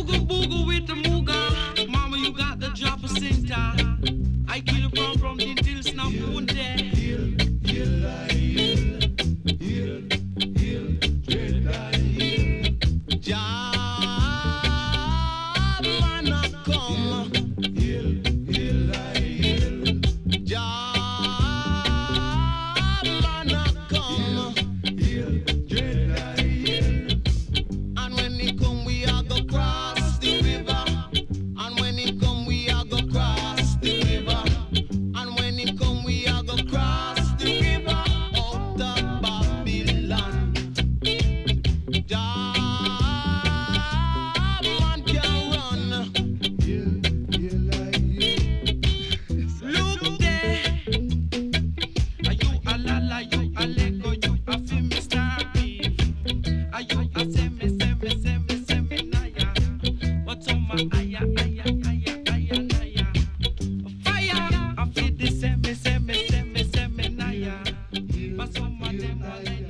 Ooga booga with the mooga. Mama, you got the drop of center. I kill a from the till snap one day. Heal, heal, heal, heal, dread I heal. Jah, man, come. Heal, heal, I heal. Jah, man, come. Heal, dread I heal. And when he come, we are go cross the river. And when he come, we are go cross the river. And when he come, we are go cross the river out of Babylon. Jah, man can run. Look there. Are you a lala, you a lego, you a film star beef? Are you a semi naya? What's on my aya? Fire! I feel the semi naya. But some of them are like